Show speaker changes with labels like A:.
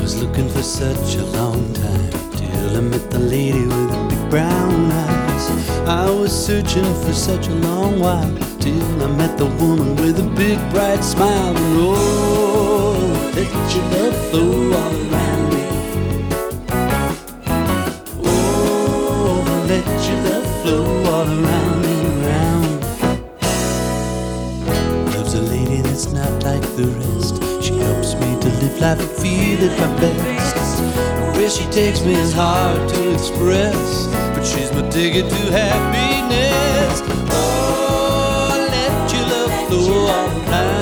A: was looking for such a long time till I met the lady with the big brown eyes. I was searching for such a long while till I met the woman with a big bright smile. And oh, let your love flow all around me. Oh, let your love flow all around me, around. Love's a lady that's not like the rest. She helps me to live life and feel it my best. Where she takes me is hard to express, but she's my ticket to happiness. Oh, let your love flow all around.